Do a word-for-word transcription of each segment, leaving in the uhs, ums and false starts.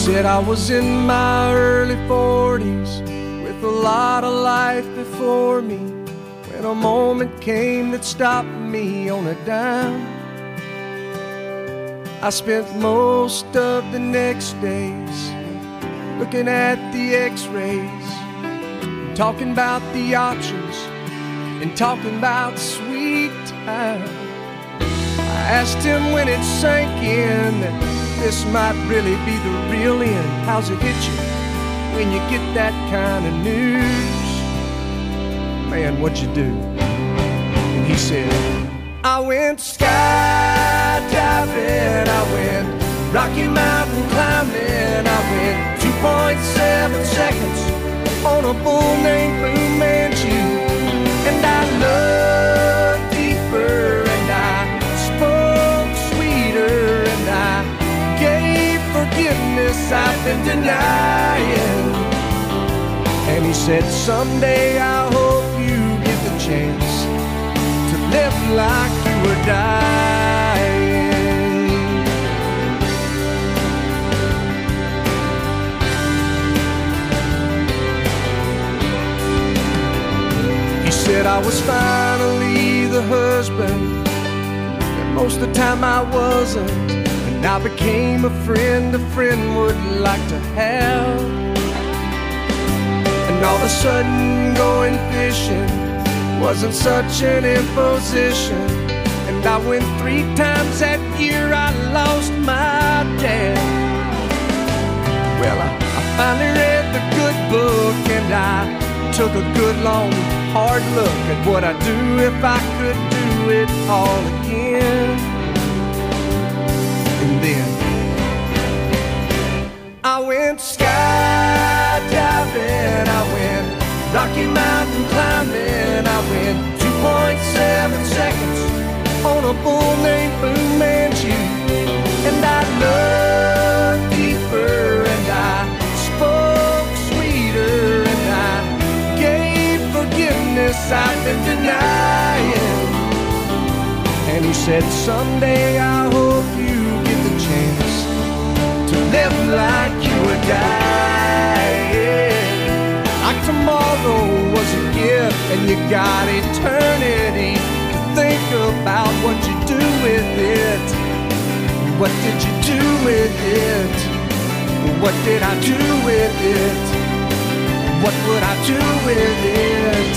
said I was in my early forties with a lot of life before me, when a moment came that stopped me on a dime. I spent most of the next days looking at the x-rays, talking about the options and talking about sweet time. I asked him when it sank in that this might really be the real end. How's it hit you when you get that kind of news? Man, what'd you do? And he said, I went skydiving, I went Rocky Mountain climbing, I went two point seven seconds on a bull named Fu Manchu. And I loved deeper, and I spoke sweeter, and I gave forgiveness I've been denying. And he said, someday I hope you get the chance to live like you were dying. He said I was finally the husband that most of the time I wasn't, and I became a friend a friend would like to have. And all of a sudden going fishing wasn't such an imposition, and I went three times that year. I lost my dad. Well, I, I finally read the good book, and I took a good long hard look at what I'd do if I could do it all again. And then I went skydiving, I went Rocky Mountain climbing, I went two point seven seconds on a bull named Fu Manchu. And I loved deeper, and I spoke sweeter, and I gave forgiveness I've been denying. And he said, someday I hope you get the chance to live like you were dying. Like tomorrow was a gift, and you got eternity to think about what you do with it. What did you do with it? What did I do with it? What would I do with it?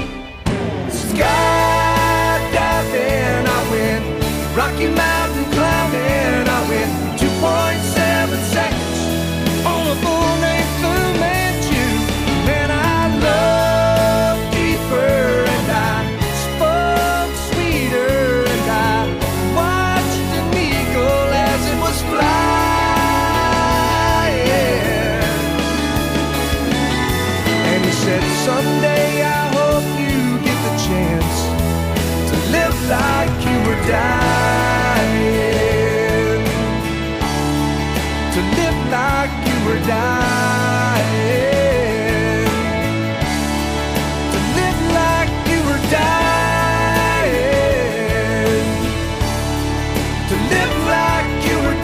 Skydiving, I went Rocky Mountain climbing, I went two point seven seconds on a bull named Fu Manchu. And I loved deeper, and I spoke sweeter, and I watched an eagle as it was flying. And he said, someday I hope you get the chance to live like you were dying, to live like you were dying, to live like you were dying, to live like you were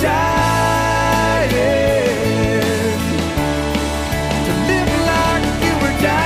dying, to live like you were dying.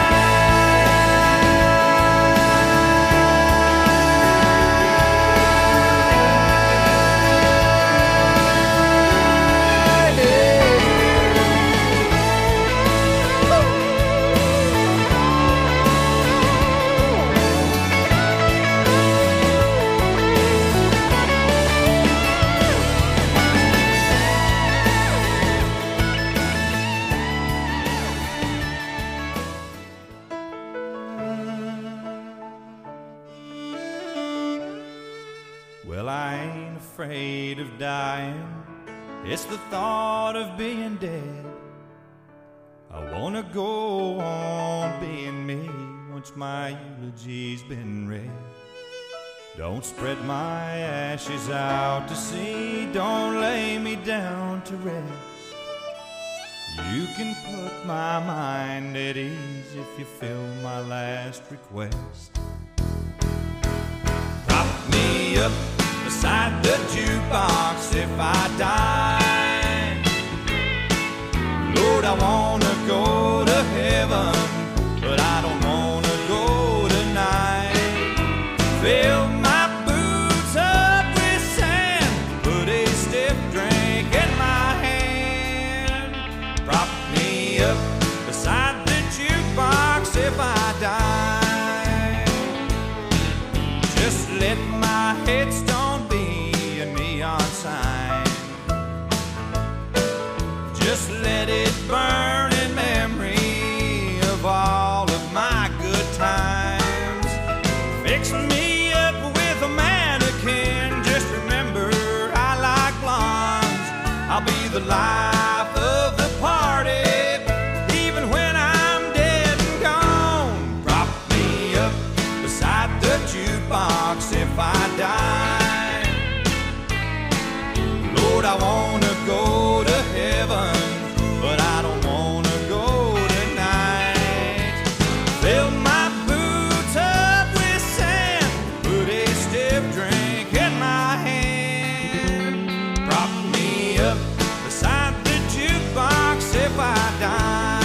Well, I ain't afraid of dying. It's the thought of being dead. I wanna go on being me once my eulogy's been read. Don't spread my ashes out to sea, don't lay me down to rest. You can put my mind at ease if you fill my last request. Prop me up beside the jukebox if I die. wanna go to heaven, but I don't wanna go tonight. Fill my boots up with sand, put a stiff drink in my hand, prop me up beside the jukebox if I die. Just let my headstone be a neon sign. Just let it burn in memory of all of my good times. Fix me up with a mannequin. Just remember I like blondes. I'll be the life of the party, even when I'm dead and gone. Prop me up beside the jukebox if I die. Lord, I wanna go to heaven, but I don't wanna go tonight. Fill my boots up with sand, put a stiff drink in my hand, prop me up beside the jukebox if I die.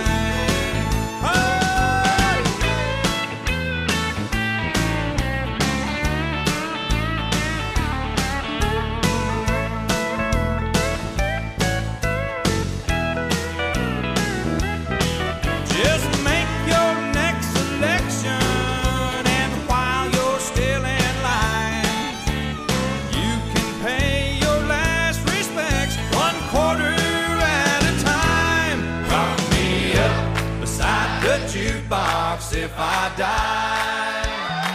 Just make your next selection, and while you're still in line, you can pay your last respects one quarter at a time. Prop me up beside the jukebox if I die.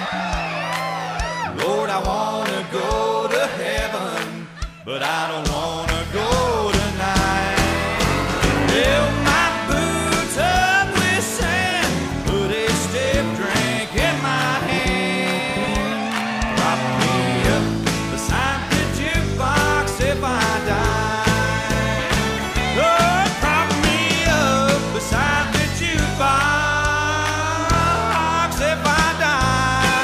Lord, I wanna go to heaven, but I don't wanna go tonight. Fill my boots up with sand, put a stiff drink in my hand, prop me up beside the jukebox if I die. Lord, prop me up beside the jukebox if I die.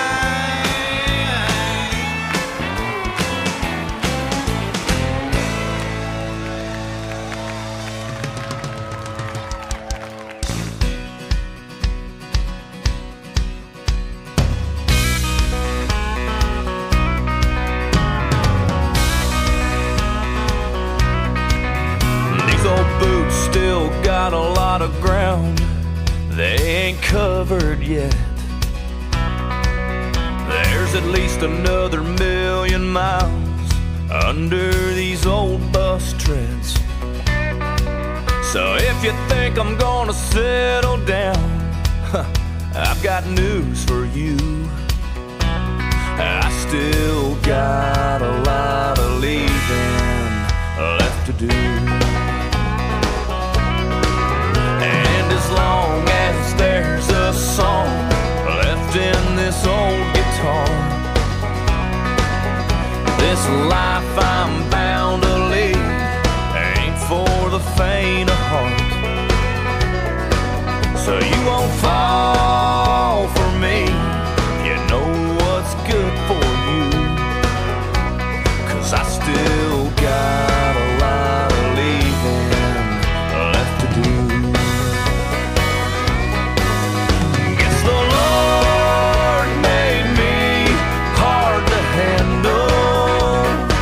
These old boots still got a lot of ground they ain't covered yet. There's at least another million miles under these old bus treads. So if you think I'm gonna settle down, I've got news for you. I still got a lot of leaving left to do. And as long as there's a song left in this old guitar, this life I'm bound to lead ain't for the faint of heart. So you won't fall for me, you know what's good for you, 'cause I still got a lot of leaving left to do. Guess the Lord made me hard to handle,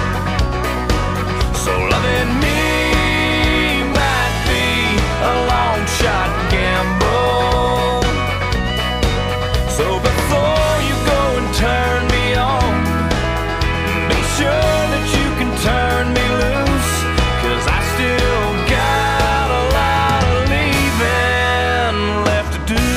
so loving me might be a long shot gamble. So before you go and turn me on, be sure that you can turn me loose, 'cause I still got a lot of leaving left to do.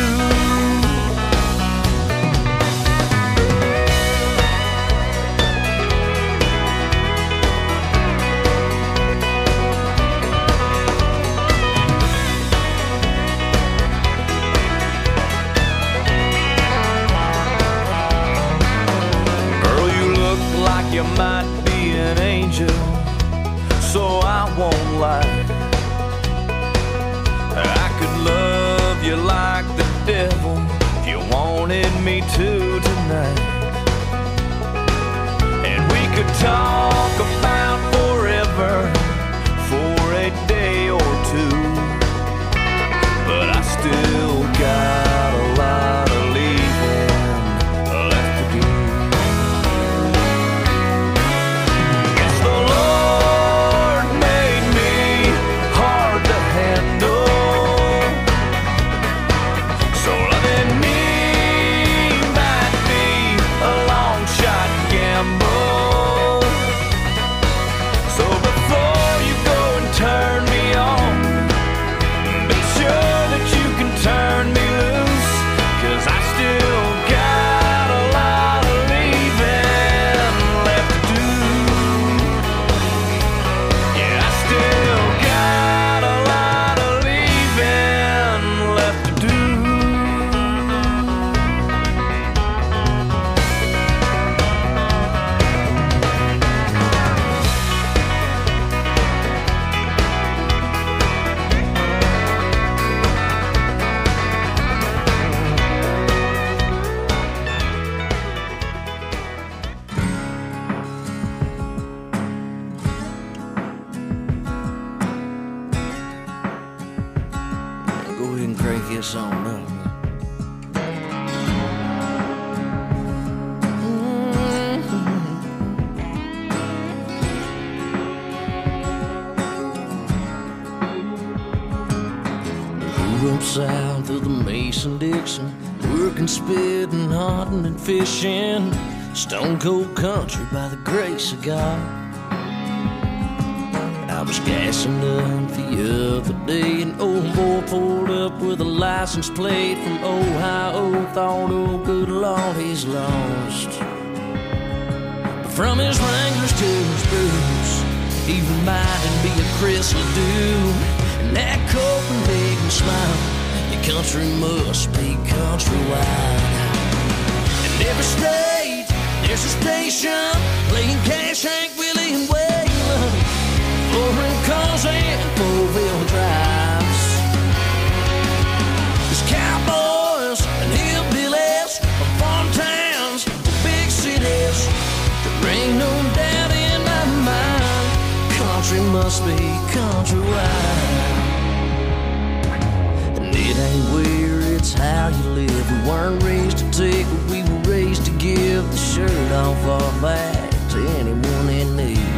Girl, you look like you might be an angel, so I won't lie. I could love you like the devil if you wanted me to tonight. And we could talk about forever for a day or two. guess I don't know. Up south of the Mason-Dixon, working, spitting, hunting, and fishing. Stone cold country by the grace of God. I was gassing up the other day, an old boy pulled up with a license plate from Ohio. Thought, oh good Lord, he's lost. But from his Wranglers to his boots, he reminded me of Chris Ledoux. And that Copenhagen smile, your country must be countrywide. In every state, there's a station playing Cash, Hank, Willie, and Waylon, foreign cars and four-wheel drives. There's cowboys and hillbillies, farm towns, big cities. There ain't no doubt in my mind, country must be countrywide. It ain't where, it's how you live. We weren't raised to take, but we were raised to give the shirt off our back to anyone in need.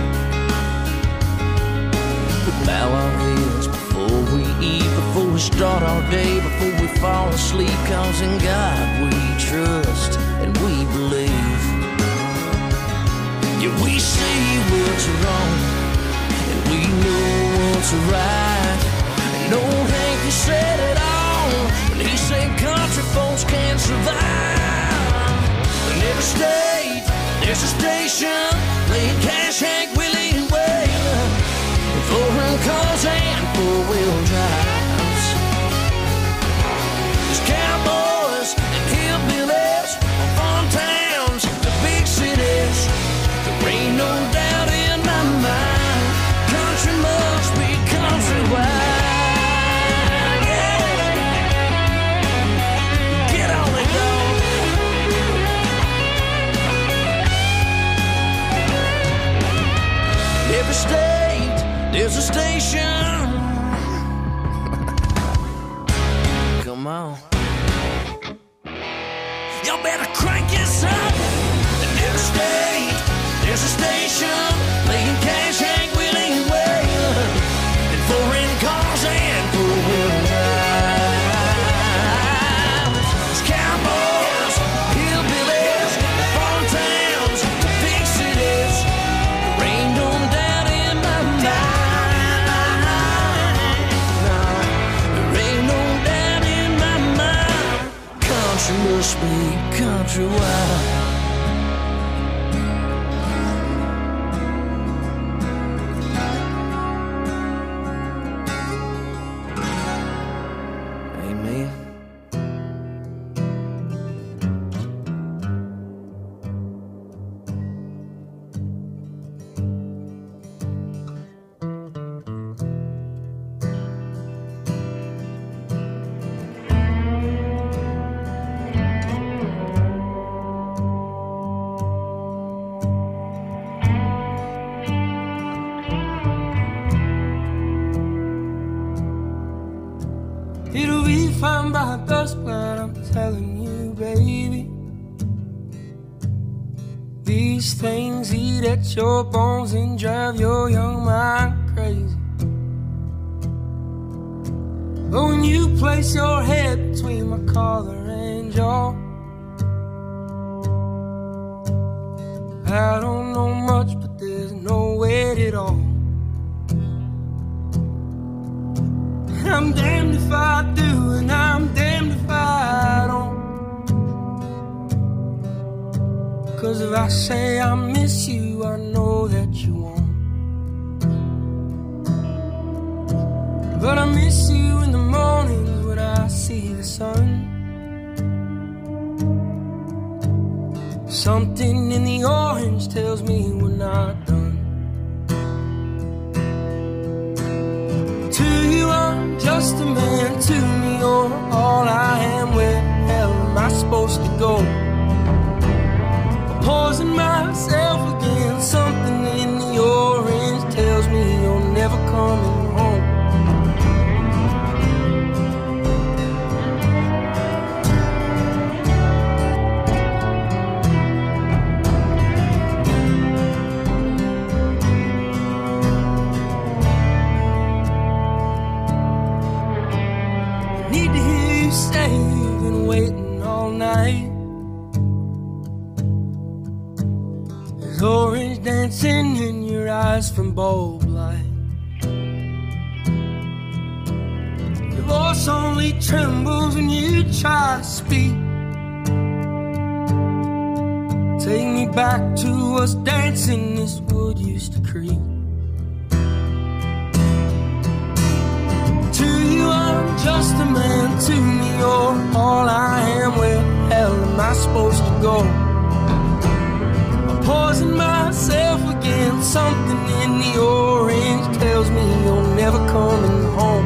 We bow our heads before we eat, before we start our day, before we fall asleep, cause in God we trust and we believe. Yeah, we see what's wrong and we know what's right. And old Hank said it all when he said country folks can't survive. In every state, there's a station playing Cash, Hank, Willie, and Waylon, foreign cars and four-wheel drives. There's cowboys and hillbillies, farm towns, the big cities. There ain't no doubt in my mind, country must be countrywide. Every state, there's a station. Come on. Y'all better crank this up. In every state, there's a station playing Cash, Hank, Willie, and Waylon, and foreign cars and four-wheel drives. There's cowboys, hillbillies, farm towns, the big cities. There ain't no doubt in my mind. No, there ain't no doubt in my mind. Country must be countrywide. It'll be fine by dusk, but I'm telling you, baby, these things eat at your bones and drive your young mind crazy. But when you place your head between my collar and jaw, I don't know much, but there's no weight at all. I'm damned if I do, and I'm damned if I don't. 'Cause if I say I miss you, I know that you won't. But I miss you in the mornings when I see the sun. Something in the orange tells me we're not done. To you I'm just a man, to me you're all I am. Where the hell am I supposed to go? I'm poisoning myself again. Something in the orange tells me you're never coming home. orange dancing in your eyes from bulb light. Your voice only trembles when you try to speak. Take me back to us dancing this wood used to creep. To you I'm just a man, to me you're all I am. Where the hell am I supposed to go? I'm poisoning myself again. Something in the orange tells me you're never coming home.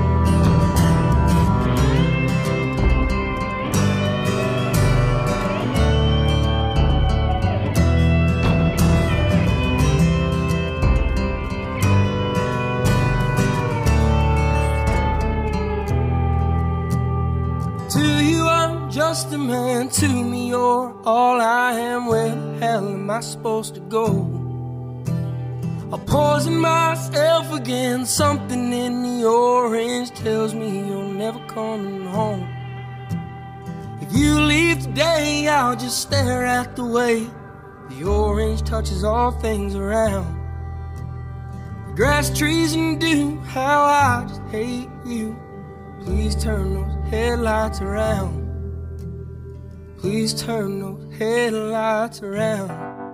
Just a man, to me you're all I am. Where the hell am I supposed to go? I'll poison myself again. Something in the orange tells me you're never coming home. If you leave today, I'll just stare at the way the orange touches all things around. The grass, trees, and dew, how I just hate you. Please turn those headlights around. Please turn those headlights around.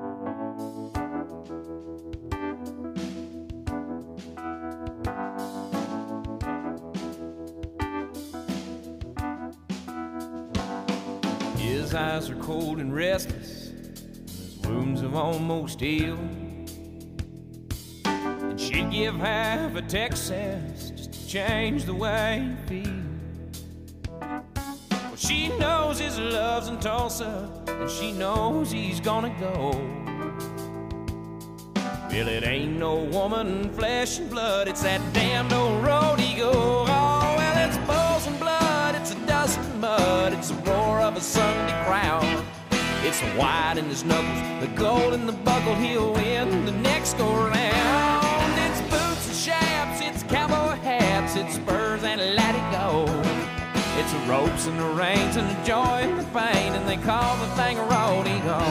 His eyes are cold and restless, his wounds have almost healed. And she'd give half a Texas just to change the way you feel. She knows his love's in Tulsa, and she knows he's gonna go. Well, it ain't no woman, flesh and blood, it's that damned old road he go. Oh, well, it's bulls and blood, it's a dust and mud, it's the roar of a Sunday crowd. It's the white in his knuckles, the gold in the buckle, he'll win the next go round. It's boots and chaps, it's cowboy hats, it's spurs and let it go. It's the ropes and the reins and the joy and the pain, and they call the thing a rodeo.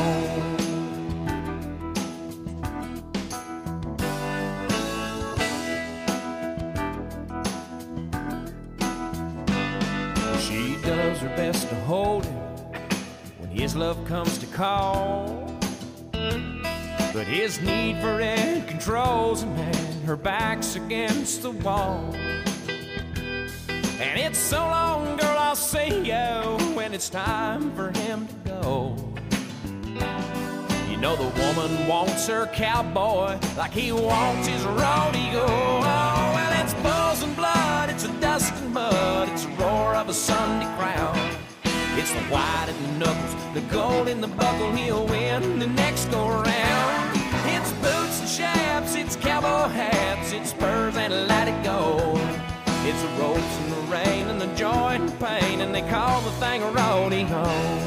She does her best to hold him when his love comes to call, but his need for it controls him, and her back's against the wall. And it's so long, girl, I'll see you when it's time for him to go. You know the woman wants her cowboy like he wants his rodeo. Oh, well, it's bulls and blood, it's a dust and mud, it's the roar of a Sunday crowd. It's the white in the knuckles, the gold in the buckle, he'll win the next go round. It's boots and chaps, it's cowboy hats, it's spurs and let it go. It's the ropes and the rain and the joy and the pain, and they call the thing a rodeo.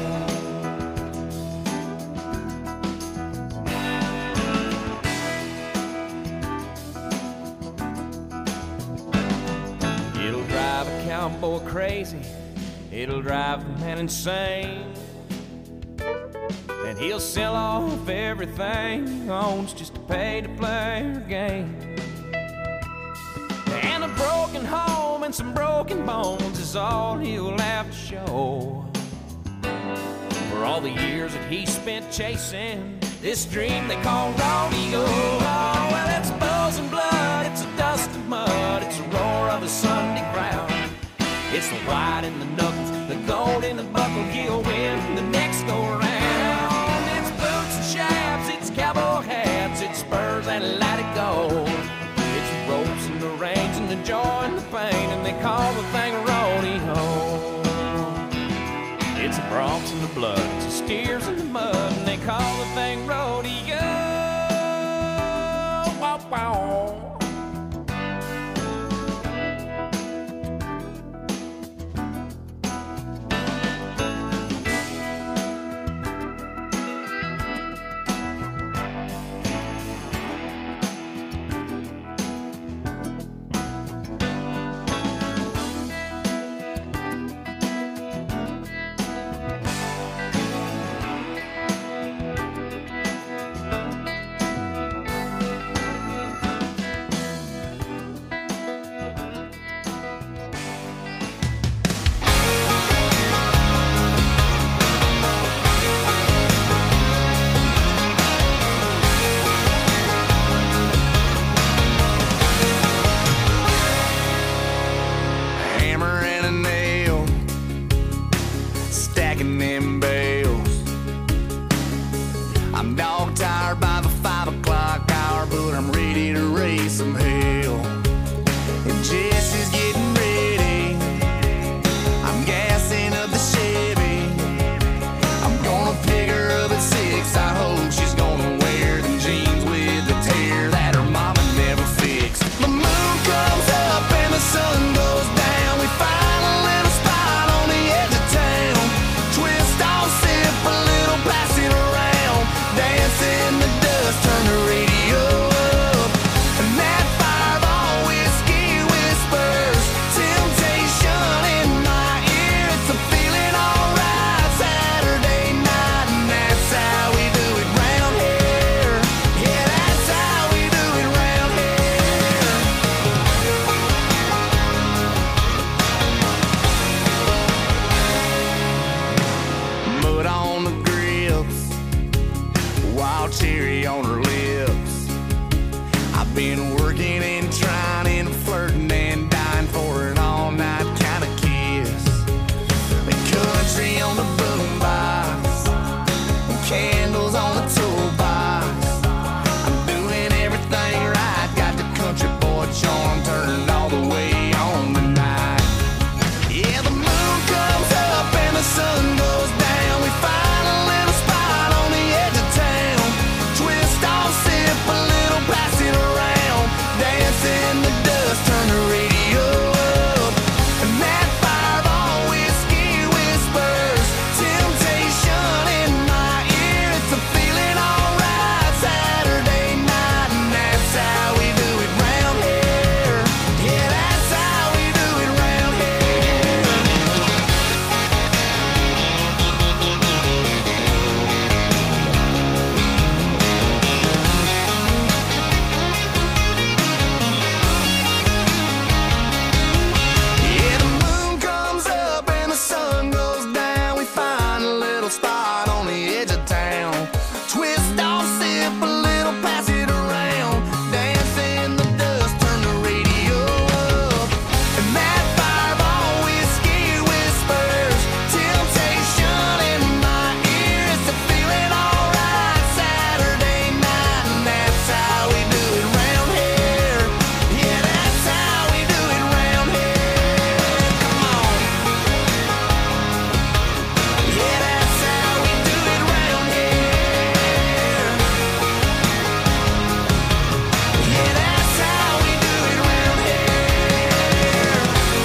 It'll drive a cowboy crazy, it'll drive the man insane, and he'll sell off everything he owns just to pay to play her game. And a broken home and some broken bones is all he'll have to show for all the years that he spent chasing this dream they call rodeo. Oh, well, it's bulls and blood, it's a dust and mud, it's the roar of a Sunday crowd. It's the white in the knuckles, the gold in the buckle, he'll win the next go round. It's boots and chaps, it's cowboy hats, it's spurs and let it go. It's the ropes and the reins and the joy and the pain, and they call the thing a rodeo. It's the broncs and the blood, it's the steers in the mud, and they call the thing rodeo. Wow, wow. been working and trying and flirting and dying for an all-night kind of kiss. The country on the boombox, candles on the toolbox. I'm doing everything right, got the country boy charm turned all the way on tonight. Yeah, the moon comes up and the sun goes down. We find a little spot on the edge of town. Twist off, sip a little, pass it around. Dance in the dust, turn the radio up. And that fireball whiskey whispers temptation in my ear. It's a feeling alright Saturday night, and that's how we do it round here. Yeah, that's how we do it round here. Yeah, the moon comes up and the sun goes down. We find a little spot on the edge of town. Twist off, sip a little, pass it around. Dance in the dust, turn the radio up. And that fireball whiskey whispers temptation in my ear. It's a feeling alright Saturday night, and that's how we do it round here. Yeah, that's how we do it round here. Come on. Yeah, that's how we do it round here. Yeah, that's how we do it round here.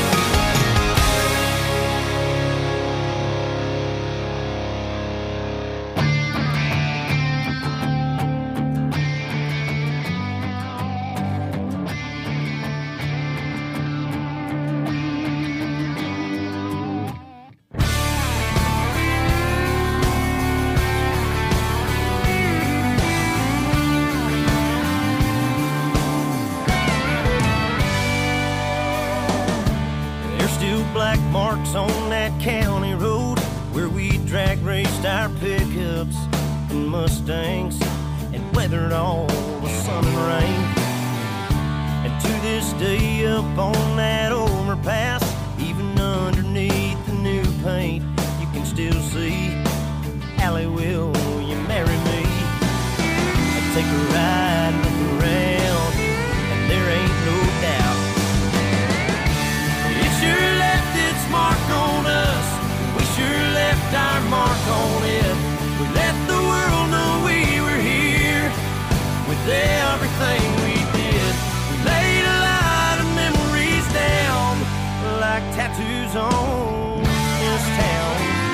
There's still black marks on that county road where we drag raced our pickups and Mustangs and weathered all the sun and rain. And to this day up on that overpass, even underneath the new paint, you can still see Allie, will you marry me? I take a ride, look around, and there ain't no doubt it sure left its mark on us. We sure left our mark on it. We let the world know we were here with everything we did. We laid a lot of memories down like tattoos on this town.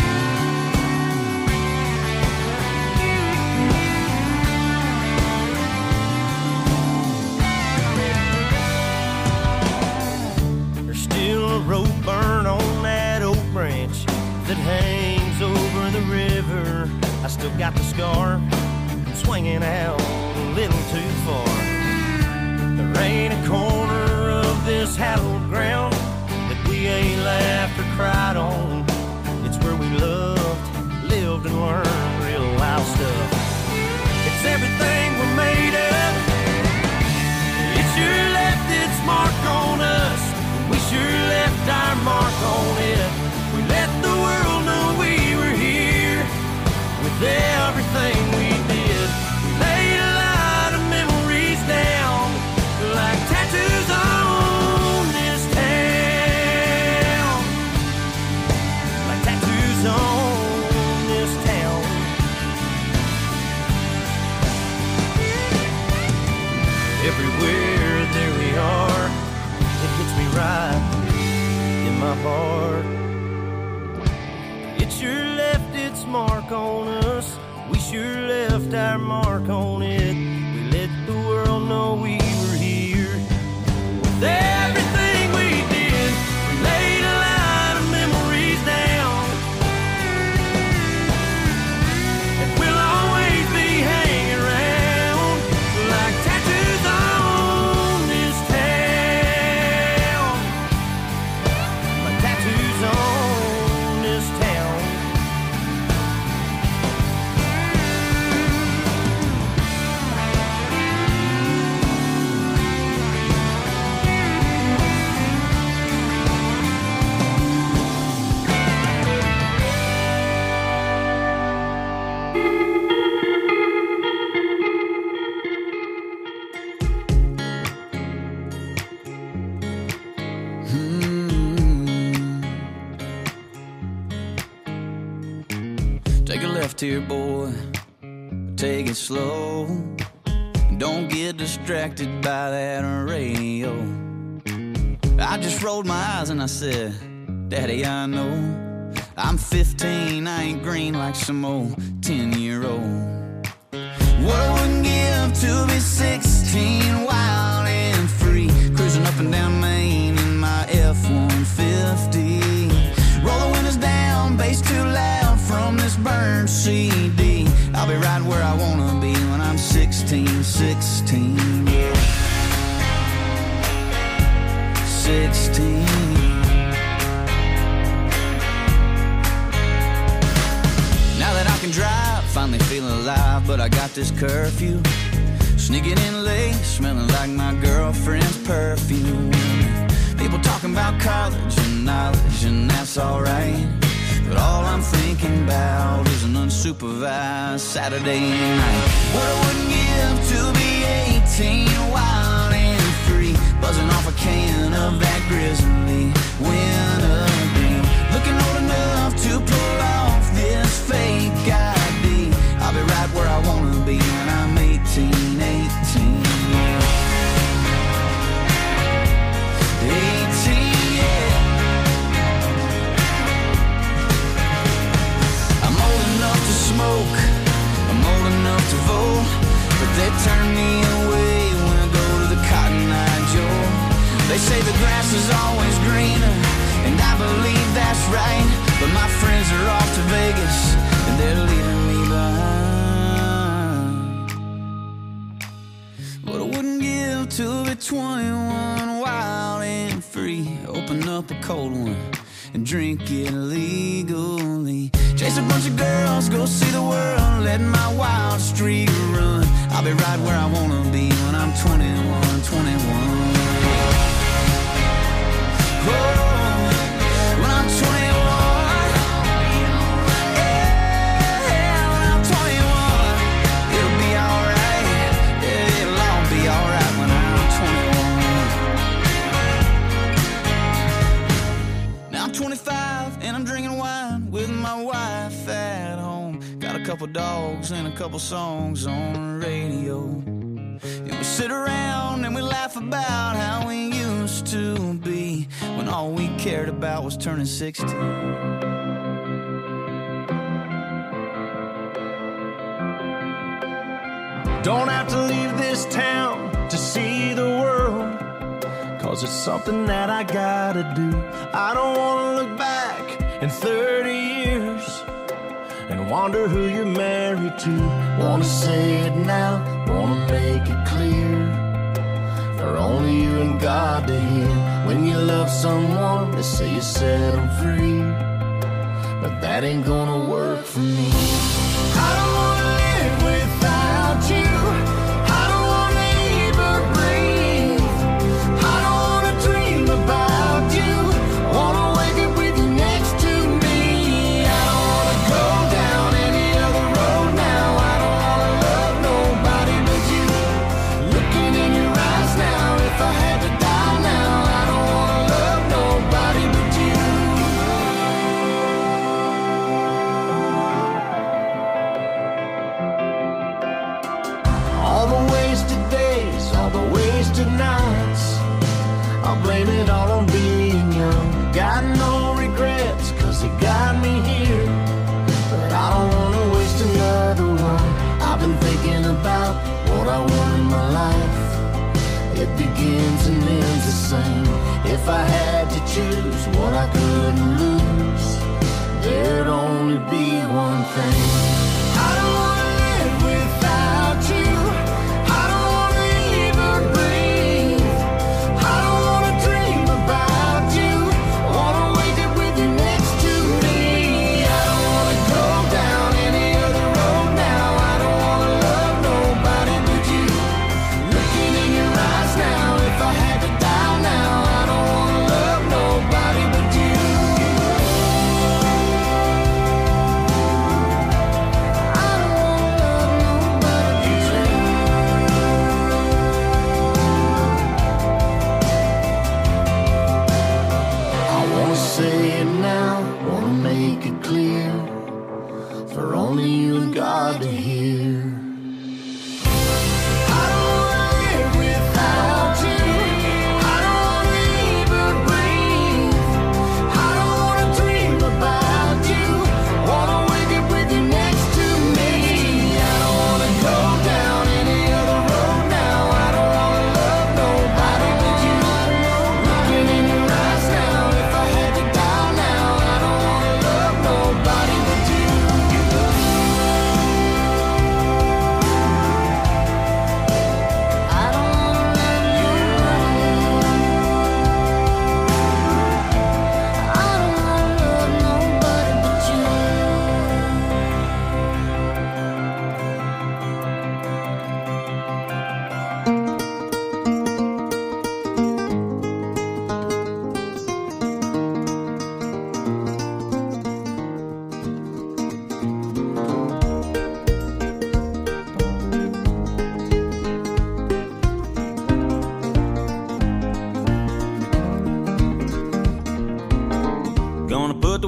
There's still a rope burn on that oak branch that hangs over the river. I still got the scar from swinging out a little too far. There ain't a corner of this hallowed ground that we ain't laughed or cried on. It's where we loved, lived, and learned real wild stuff. It's everything we're made of. It sure left its mark on us. We sure left our mark on it. We let the world know we were here with everything we did. We laid a lot of memories down like tattoos on this town. Like tattoos on this town. Everywhere there we are, it hits me right in my heart. It sure left its mark on us. We sure left our mark on it. We let the world know we were here with everything we did. We laid a lot of memories down, and we'll always be hanging around like tattoos on this town. Like tattoos on this town. left here, boy. Take it slow. Don't get distracted by that radio. I just rolled my eyes and I said, Daddy, I know I'm fifteen, I ain't green like some old ten-year-old. What I wouldn't give to be sixteen, wild and free, cruising up and down Main in my F one fifty. Roll the windows down, bass too loud from this burned C D. I'll be right where I wanna be when I'm sixteen, sixteen, yeah. sixteen. Now that I can drive, finally feeling alive, but I got this curfew. Sneaking in late, smelling like my girlfriend's perfume. People talking about college and knowledge, and that's alright. But all I'm thinking about is an unsupervised Saturday night. What I wouldn't give to be eighteen, wild and free, buzzing off a can of that grizzly wintergreen. Looking old enough to pull off this fake I D. I'll be right where I wanna be when I'm eighteen, eighteen, yeah. eighteen, yeah. I'm old enough to smoke, I'm old enough to vote, but they turn me away when I go to the Cotton Eye Joe. They say the grass is always greener, and I believe that's right, but my friends are off to Vegas, and they're leaving me behind. What I wouldn't give to be twenty-one, wild and free, open up a cold one and drink it legally. Chase a bunch of girls, go see the world, let my wild streak run. I'll be right where I wanna be when I'm twenty-one, twenty-one. Oh, when I'm twenty-one, yeah, when I'm twenty-one, it'll be alright, yeah, it'll all be alright when I'm twenty-one. Now I'm twenty-five and I'm drinking wine with my wife at home. Got a couple dogs and a couple songs on the radio. And we sit around and we laugh about how we used to be, when all we cared about was turning sixteen. Don't have to leave this town to see the world, 'cause it's something that I gotta do. I don't wanna look back in thirty years and wonder who you're married to. Wanna say it now, wanna make it clear, for only you and God to hear. When you love someone, they say you set them free, but that ain't gonna work for me. I don't wanna live without you, I don't wanna even breathe, I don't wanna dream about you, I wanna wake up with you next to me. I don't wanna go down any other road now, I don't wanna love nobody but you. Looking in your eyes now, if I had to die now, I don't wanna love nobody but you. All the wasted days, all the wasted nights, I'll blame it all on being young. Got no regrets, 'cause it got me here, but I don't wanna waste another one. I've been thinking about what I want in my life. It begins and ends the same. If I had to choose what I couldn't lose, there'd only be one thing. I don't wanna live without you, I don't wanna even breathe, I don't wanna dream about you, I wanna wake up with you next to me. I don't wanna go down any other road now, I don't wanna love nobody but you. Looking in your eyes now, if I had to die now, I don't wanna love nobody but you. I don't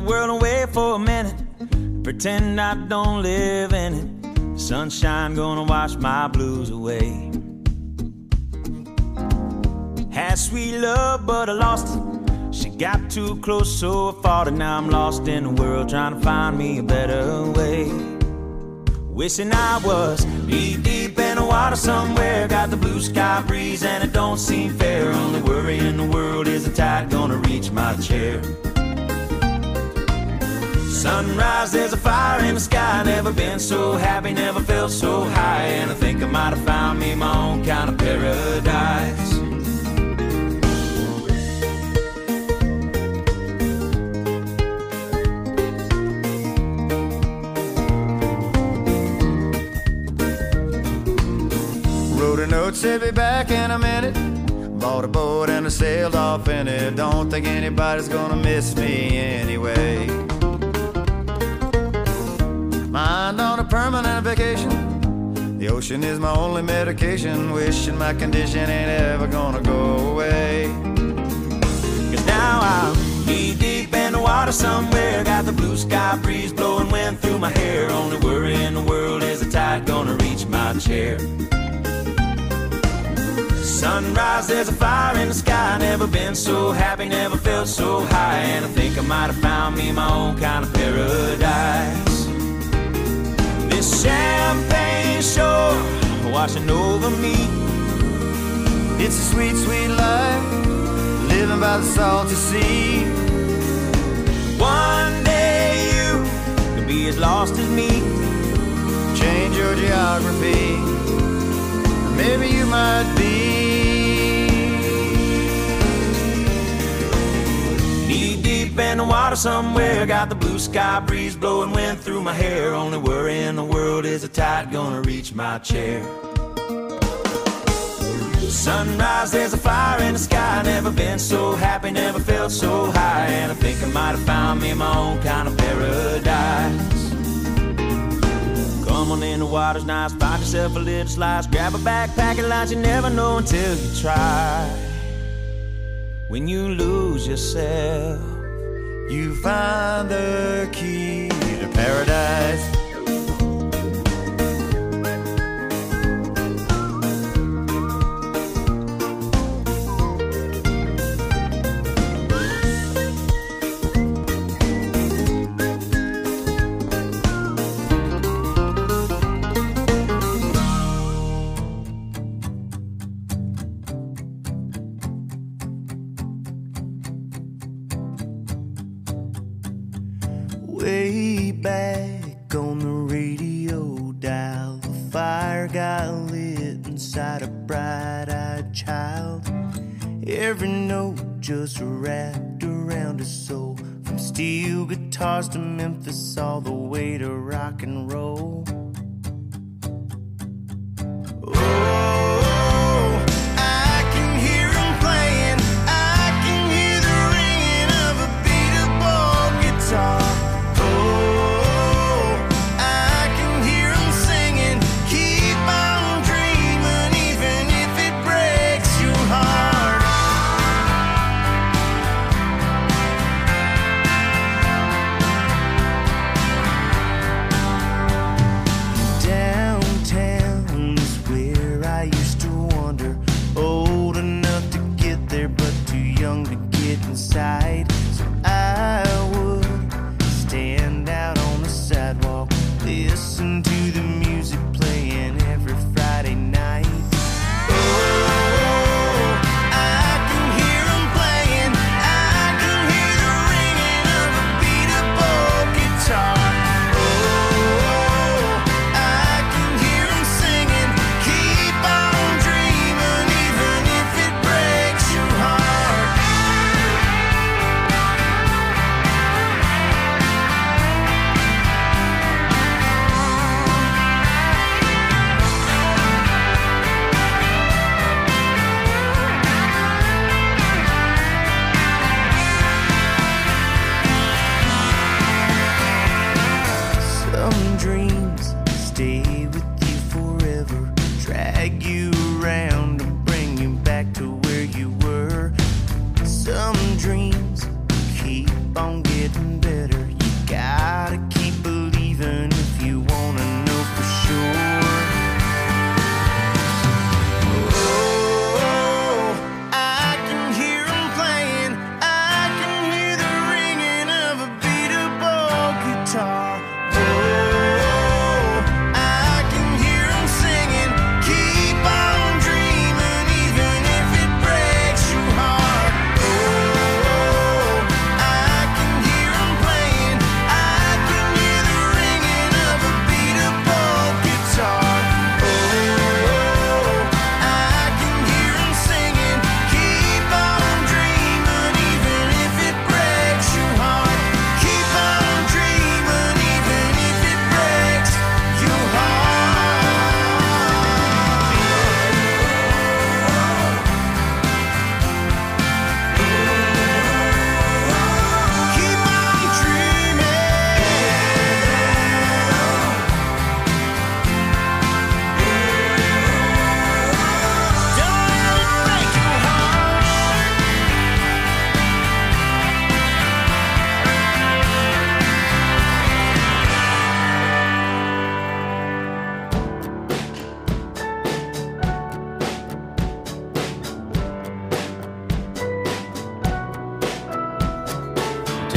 world away for a minute, pretend I don't live in it. Sunshine gonna wash my blues away. Had sweet love, but I lost it. She got too close, so I fought it. Now I'm lost in the world, trying to find me a better way. Wishing I was knee deep in the water somewhere. Got the blue sky breeze and it don't seem fair. Only worry in the world is the tide gonna reach my chair. Sunrise, there's a fire in the sky. Never been so happy, never felt so high. And I think I might have found me my own kind of paradise. Wrote a note, said be back in a minute. Bought a boat and I sailed off in it. Don't think anybody's gonna miss me anyway. Mind on a permanent vacation. The ocean is my only medication. Wishing my condition ain't ever gonna go away. Cause now I'm knee deep in the water somewhere. Got the blue sky breeze blowing wind through my hair. Only worry in the world is the tide gonna reach my chair. Sunrise, there's a fire in the sky. Never been so happy, never felt so high. And I think I might have found me my own kind of paradise. This champagne shore washing over me. It's a sweet, sweet life, living by the salty sea. One day you could be as lost as me. Change your geography, maybe you might be. Knee deep in the water somewhere. Got the blue sky breeze blowing wind through my hair. Only worry in the world is the tide gonna reach my chair. Sunrise, there's a fire in the sky. Never been so happy, never felt so high. And I think I might have found me my own kind of paradise. Come on in, the water's nice. Find yourself a little slice. Grab a backpack and lunch. You never know until you try. When you lose yourself, you find the key to paradise. Way back on the radio dial, the fire got lit inside a bright-eyed child. Every note just wrapped around his soul. From steel guitars to Memphis, all the way to rock and roll.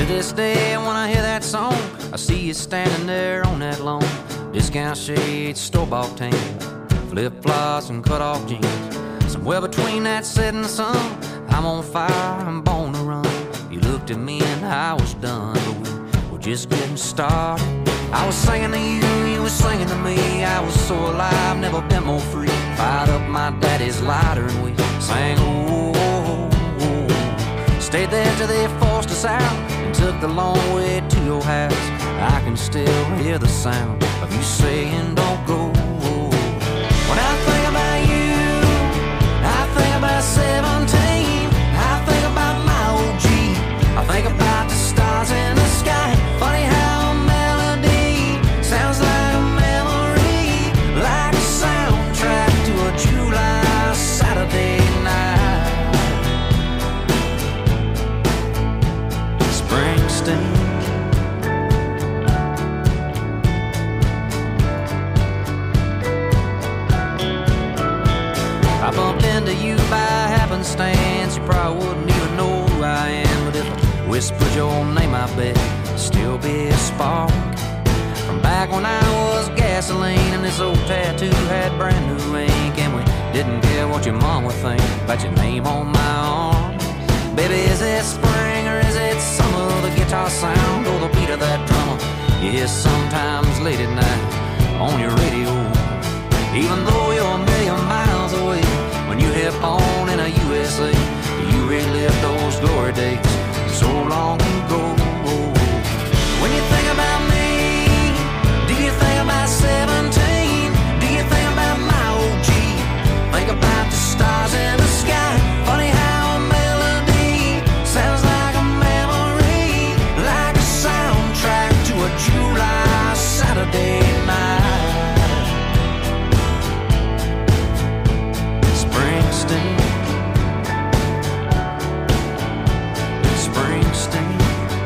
this day, when I hear that song, I see you standing there on that lawn. Discount shades, store-bought tan, flip-flops and cut-off jeans. Somewhere between that setting sun, I'm on fire, I'm born to run. You looked at me and I was done, but we were just getting started. I was singing to you, you were singing to me. I was so alive, never been more free. Fired up my daddy's lighter and we sang, oh, oh, oh. Stayed there till they forced us out and took the long way to your house. I can still hear the sound of you saying, don't go. When I think about you, I think about seventeen. I think about my old Jeep. I think about the stars in the sky. Funny how a melody sounds like a memory, like a soundtrack to a July Saturday night. Springsteen. I bumped into you by happenstance. You probably wouldn't even know who I am, but if I whispered your name, I bet it'd still be a spark from back when I was gasoline and this old tattoo had brand new ink, and we didn't care what your mom would think about your name on my arm. Baby, is it spring or is it summer? The guitar sound or the beat of that drummer you hear sometimes late at night on your radio. Even though you're a million miles away, when you hit on in a U S A, you relive those glory days so long ago. When you think about me, do you think about seventeen? Do you think about my old Jeep? Think about the stars in the sky. Funny how a melody sounds like a memory, like a soundtrack to a July Saturday night. Springsteen, Springsteen.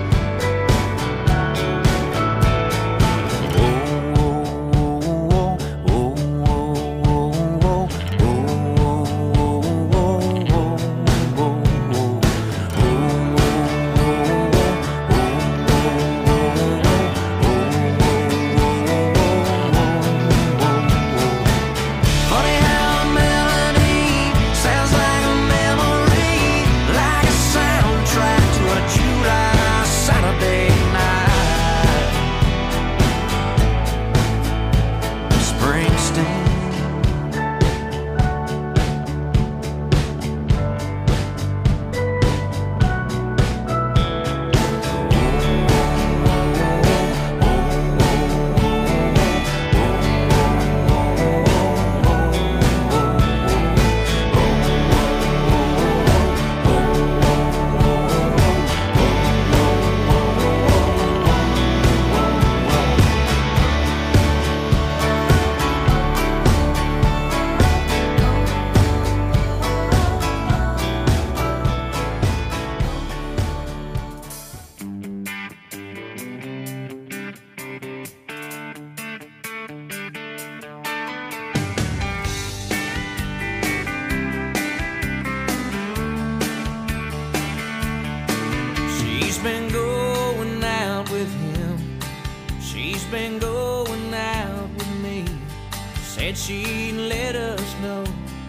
She'd let us know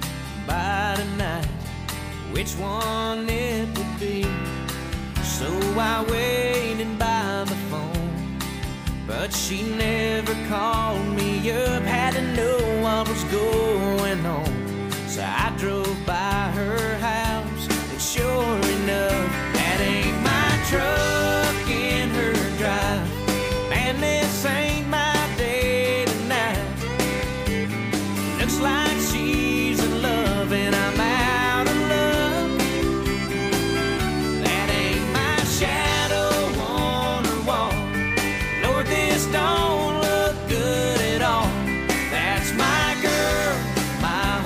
by tonight which one it would be. So I waited by the phone, but she never called me up. Had to know what was going on, so I drove by her house, and sure enough, that ain't my truck in her drive. Man, this ain't my day tonight. Looks like she's in love and I'm out of love. That ain't my shadow on her wall. Lord, this don't look good at all. That's my girl, my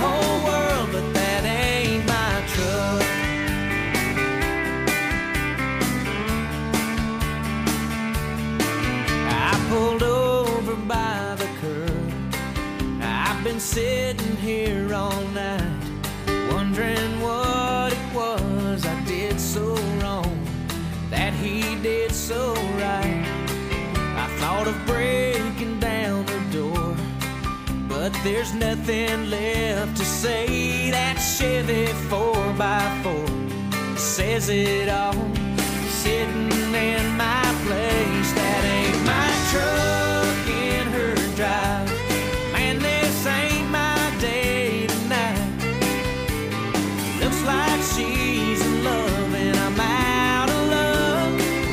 so right. I thought of breaking down the door, but there's nothing left to say. That Chevy four by four says it all, sitting in my place. That ain't my truck in her drive. Man, this ain't my day tonight. Looks like she's in love and I'm out of luck.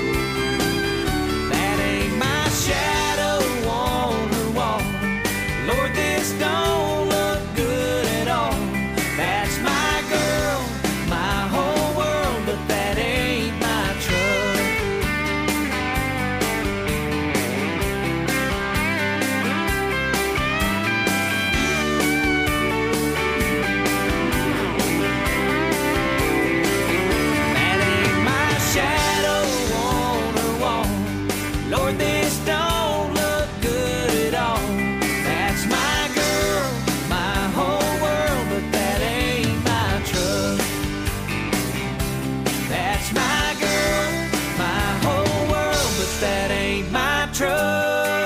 That ain't my shadow on her wall. Lord, this don't look good at all. That's my girl, my whole world, but that ain't my truck. That ain't my shadow on her wall. Lord, this don't look good at all. That's my girl, my whole world, but that ain't my truck. That's my girl, my whole world, but that ain't my truck.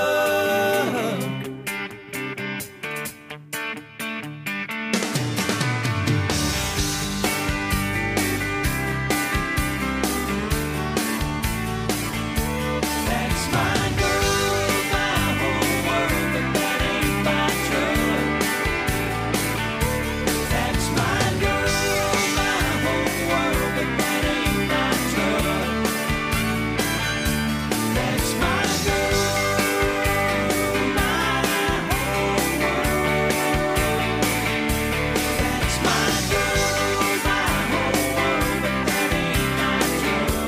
That's my girl, my whole world, but that ain't my truck. That's my girl, my whole world, but that ain't my truck. That's my girl, my whole world. That's my girl, my whole world, but that ain't my truck.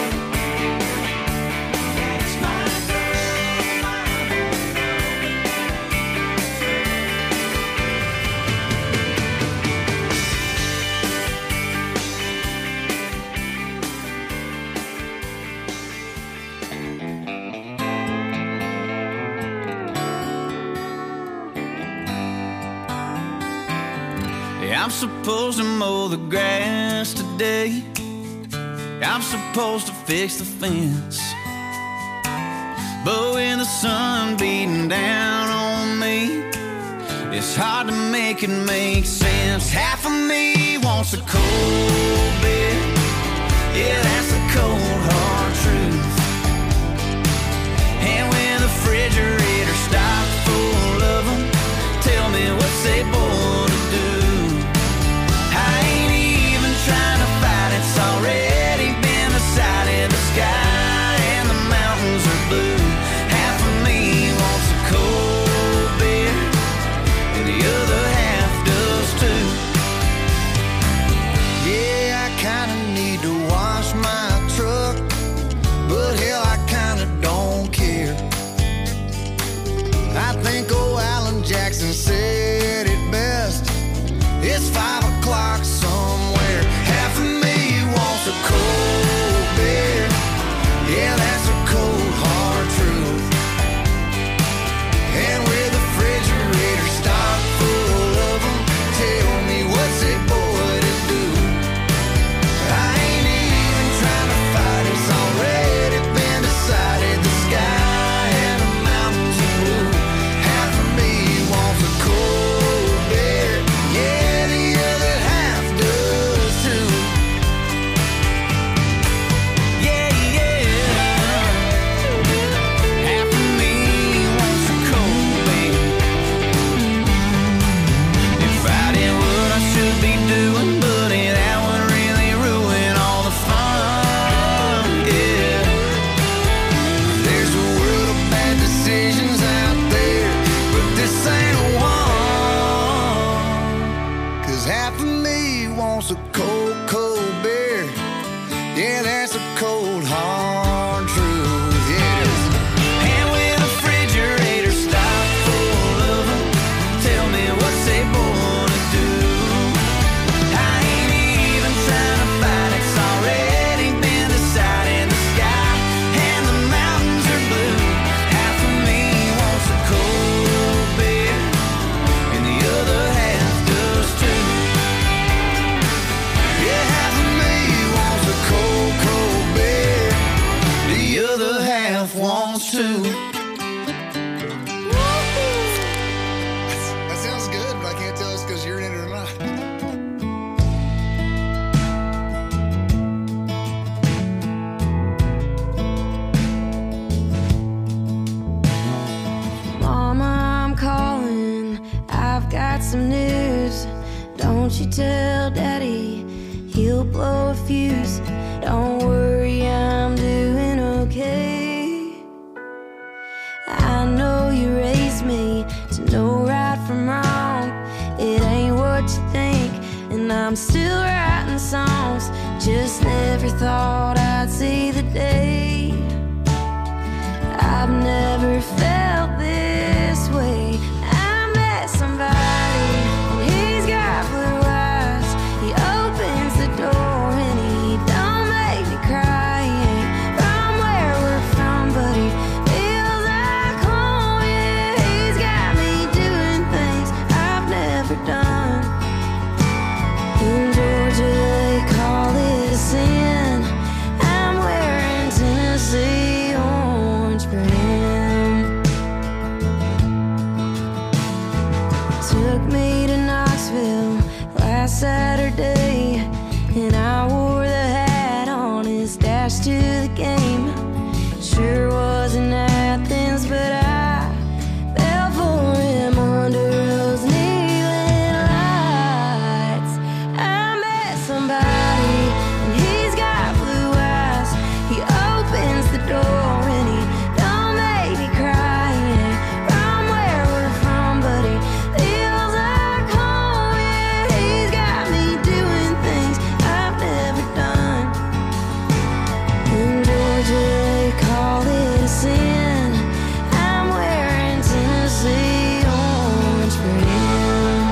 That's my girl, my Yeah, I'm supposed to mow the grass today. I'm supposed to fix the fence. But when the sun beating down on me, it's hard to make it make sense. Half of me wants a cold beer. Yeah, that's the cold hard truth. And when the refrigerator stocked full of them, tell me what's they born to do. I ain't even trying to fight, it's already been decided. The sky and the mountains are blue. Half of me wants a cold beer, and the other half does too. Yeah, I kinda need to wash my truck, but hell, I kinda don't care. I think old Alan Jackson said it best. It's five o'clock somewhere. Half of me wants a cold beer. Yeah, that's a cold hard truth. And with the refrigerator stocked full of them, tell me what's a boy to do. I ain't even trying to fight, it's already been decided. The sky and the mountains are blue. Half of me wants a cold beer. Yeah, the other half does too. Yeah, yeah. Half of me wants a cold beer. If I did what I should be doing, buddy, that would really ruin all the fun. Yeah. There's a world of bad decisions out there, but this ain't one. Cause half of me wants a cold, cold beer. Yeah, that's a cold, hard truth. Yeah, it is. And with the refrigerator stocked full of them, tell me what's they born to do. I ain't even trying to fight, it's already been decided. The sky and the mountains are blue. Half of me wants a cold beer, and the other half does too. Yeah, half of me wants a cold, cold beer. too. That sounds good, but I can't tell it's because you're in it or not. Mama, I'm calling. I've got some news. Don't you tell Daddy, he'll blow a fuse. Don't worry, I'm doing okay. I know you raised me to know right from wrong. It ain't what you think, and I'm still writing songs. Just never thought I'd see the day. I've never felt this way. I met somebody, and he's got blue eyes. He opens the door and he don't make me cry. He ain't from where we're from, but he feels like home. Yeah, he's got me doing things I've never done. In Georgia they call it a sin. I'm wearing Tennessee orange for him. Took me to Knoxville last Saturday, and I wore the hat on his dash to the game. Sure wasn't Athens, but I fell for him under those neon lights. I met somebody, and he's got blue eyes. He opens the door and he don't make me cry. He ain't from where we're from, but he feels like home. Yeah, he's got me doing things I've never done. In Georgia they call it a sin. I'm wearing Tennessee orange for him.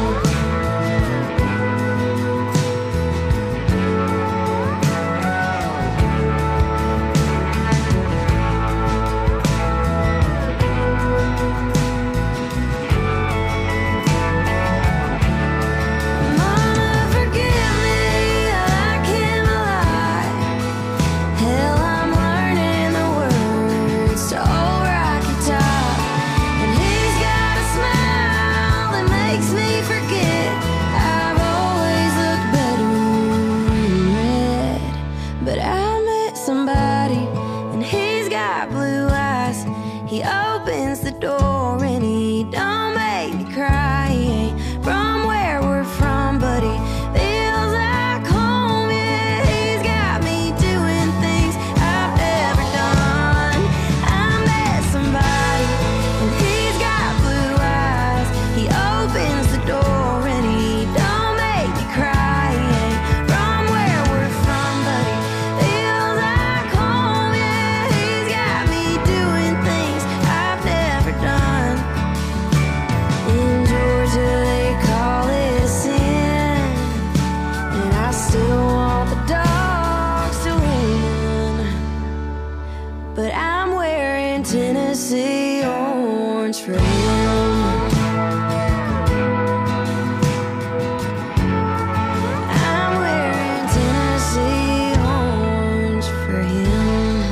Mama, forgive me, I can't lie. Hell, I'm learning the words to Old Rocky Top. And he's got a smile that makes me forget I've always looked better in red. But I met somebody, and he's got blue eyes. He opens the door and he don't make me cry. He ain't from where we're from, but he feels like home. Yeah, he's got me doing things I've never done. I met somebody, and he's got blue eyes. He opens the door and he don't make me cry. He ain't from where we're from, but he feels like home. Yeah, he's got me doing things I've never done. In Georgia they call it a sin, and I still want the dogs to win. But I'm wearing Tennessee orange for him. I'm wearing Tennessee orange for him.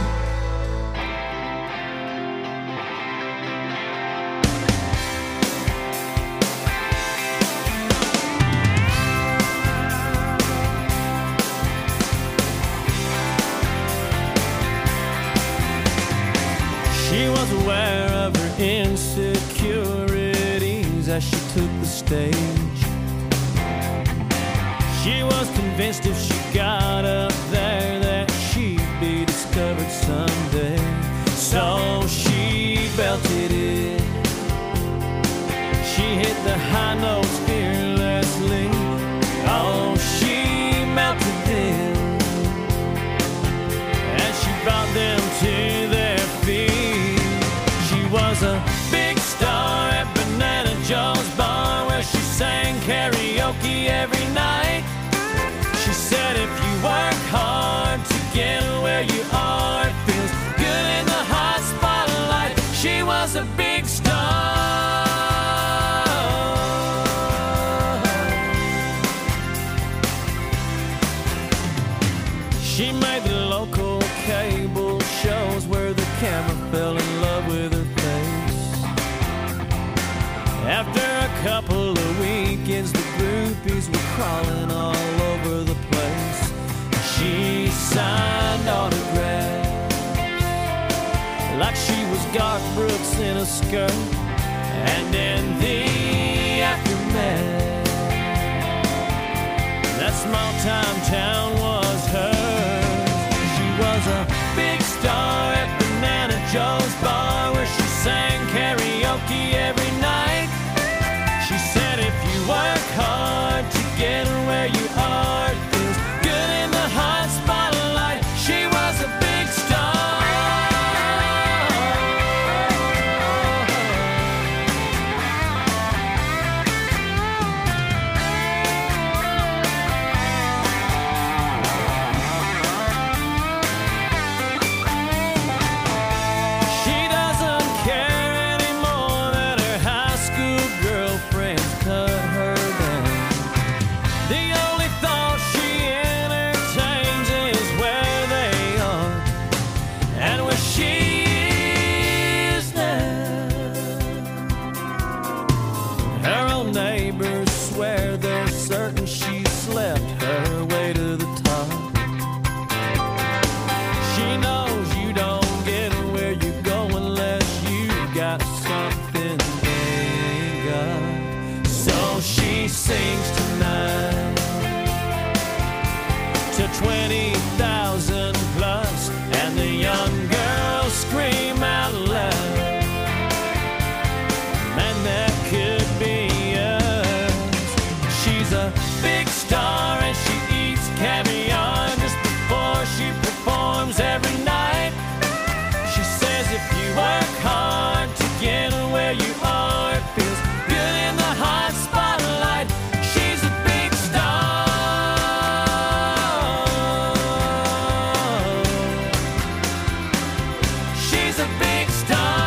She was aware of her insecurities as she took the stage. She was convinced if she got up there that she'd be discovered someday. So she belted it. She hit the high notes fearlessly. Oh, she melted them as she brought them to their feet. She was a big star at Banana Joe's bar, where she sang karaoke every night. She said if you work hard to get where you are, it feels good in the hot spotlight. She was a big star. She made the local cable shows where the camera fell in love with crawling all over the place. She signed autographs like she was Garth Brooks in a skirt. And in the aftermath, that small time town was hers. She was a big star at Banana Joe's bar, where she sang karaoke every night. She said if you work hard to get where you are, it feels good in the hot spotlight. She was a big star. Sings tonight to twenty thousand plus, and the young girls scream out loud, man, that could be us. She's a big star and she eats caviar just before she performs every night. She says if you work hard to get where you are, it feels good in the hot spotlight. She's a big star. She's a big star.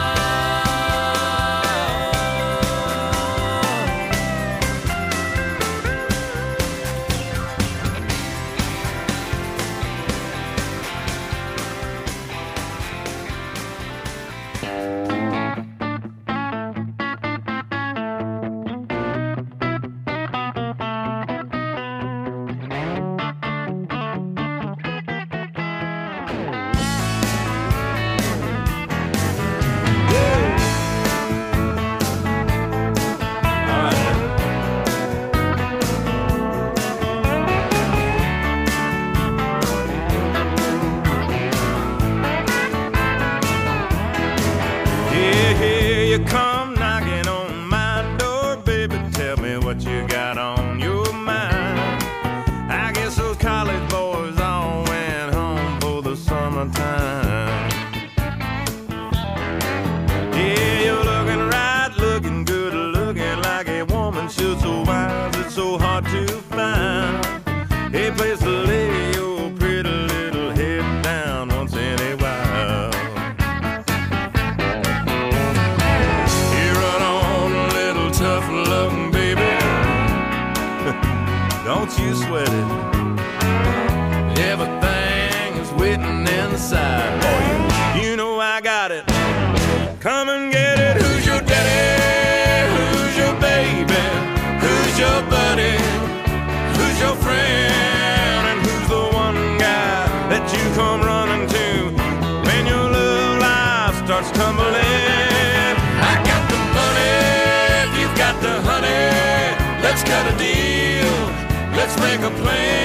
Let's cut a deal. Let's make a plan.